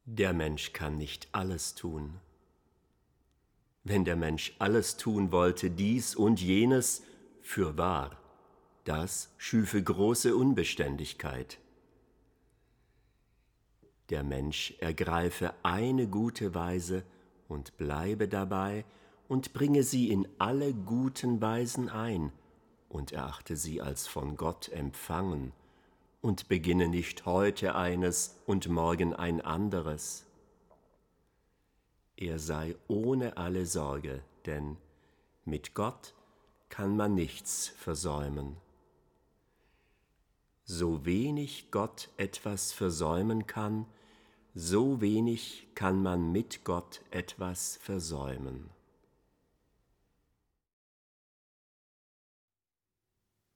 Der Mensch kann nicht alles tun. Wenn der Mensch alles tun wollte, dies und jenes, fürwahr, das schüfe große Unbeständigkeit. Der Mensch ergreife eine gute Weise und bleibe dabei und bringe sie in alle guten Weisen ein und erachte sie als von Gott empfangen und beginne nicht heute eines und morgen ein anderes. Er sei ohne alle Sorge, denn mit Gott kann man nichts versäumen. So wenig Gott etwas versäumen kann, so wenig kann man mit Gott etwas versäumen.